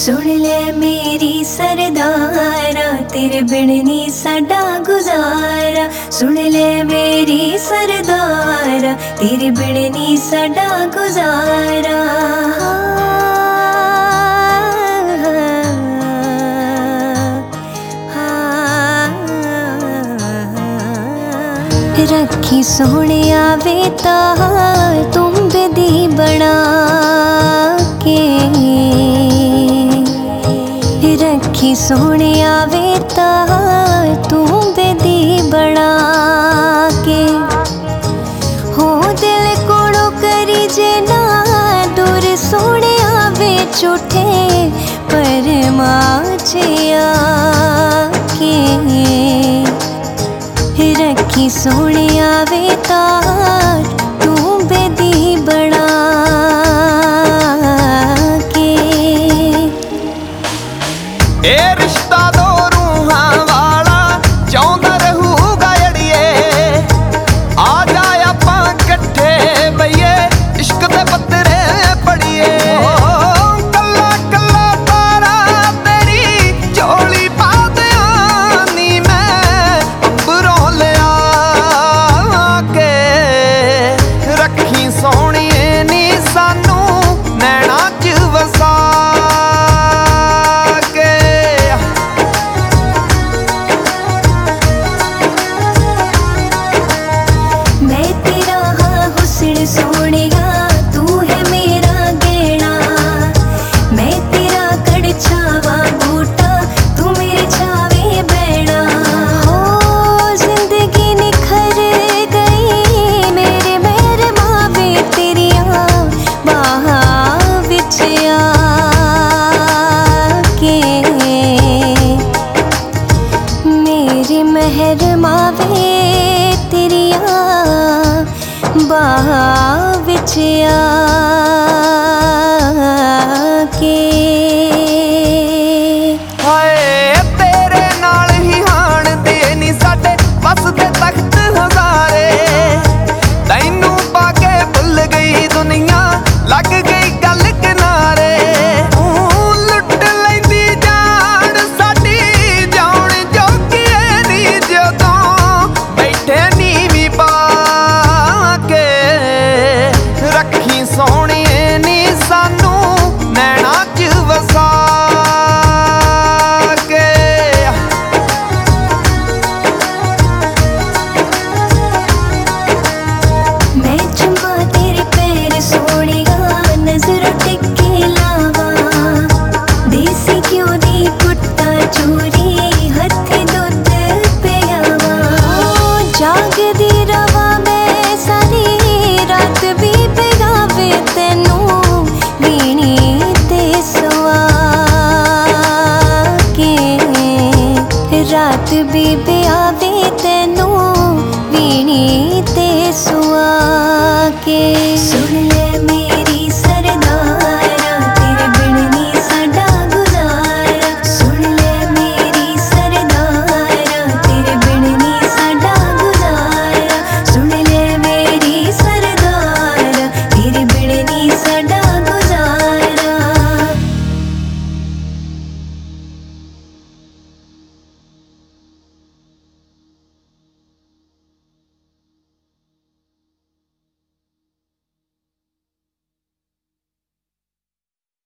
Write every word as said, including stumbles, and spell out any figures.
सुन ले मेरी सरदारा, तेरे बिन नी साडा गुजारा। सुन ले मेरी सरदारा, तेरे बिन नी साडा गुजारा। रखी सोहणिया वे तार तुम बेदी बना के, रखी सोहणिया वे तार तुम बेदी बना के। हो दिल कोड़ो करी जे ना दूर सोहणिया वे झूठे पर माचिया के, रखी सोहणिया वे तार तू बेदी बना के। ए रिश्ता दो रूहां वाला चाहुंदा रहूगा अड़िए, आ जाए आपां कट्ठे बईए इश्क दे पत्तरे पढ़िए। कल्ला कल्ला तारा तेरी झोली पा दियां नी मैं अंबरों ले आके। रखी सोहणिए नी सानू नैना च वसा के। मैं तेरा हाँ हुस्न सोहणिया, तू है मेरा गहना। मैं तेरा कड़छावा बूटा, तू मेरे छावे बैठा। हो जिंदगी निखर गई मेरे मेरे मावे तेरिया बाहा विच आके। मेरे मेहर मावे तेरिया बाहा विच आ